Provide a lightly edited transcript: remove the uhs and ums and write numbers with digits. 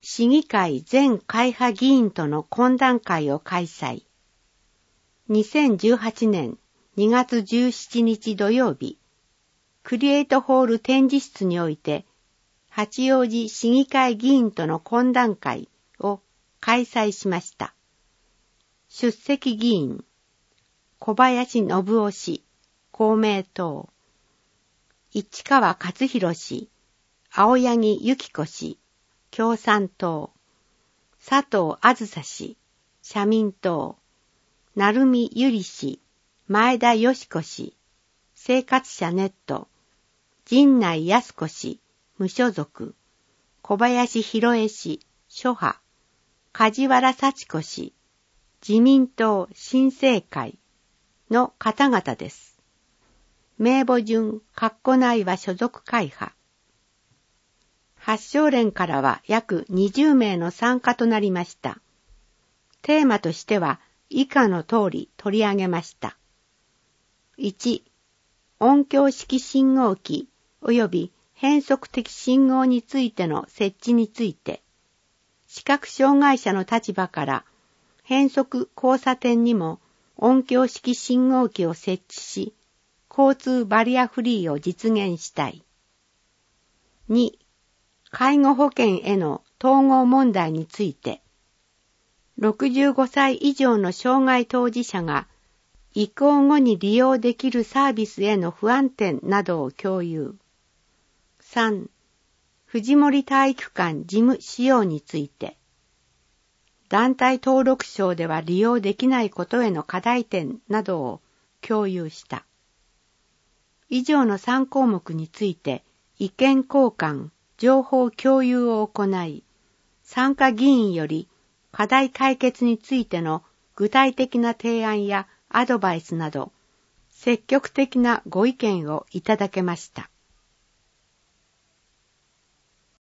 市議会全会派議員との懇談会を開催。2018年2月17日土曜日、クリエイトホール展示室において、八王子市議会議員との懇談会を開催しました。出席議員、小林信夫氏、公明党、市川勝弘氏、青柳由紀子氏、共産党、佐藤あずさ氏、社民党、成海由里氏、前田よし子氏、生活者ネット、陣内康子氏、無所属、小林博恵氏、諸派、梶原幸子氏、自民党新生会の方々です。名簿順、括弧内は所属会派。発症連からは約20名の参加となりました。テーマとしては以下の通り取り上げました。1、音響式信号機及び変則的信号についての設置について、視覚障害者の立場から変則交差点にも音響式信号機を設置し、交通バリアフリーを実現したい。2、介護保険への統合問題について、65歳以上の障害当事者が移行後に利用できるサービスへの不安点などを共有。3、藤森体育館事務使用について、団体登録証では利用できないことへの課題点などを共有した。以上の3項目について意見交換、情報共有を行い、参加議員より課題解決についての具体的な提案やアドバイスなど、積極的なご意見をいただけました。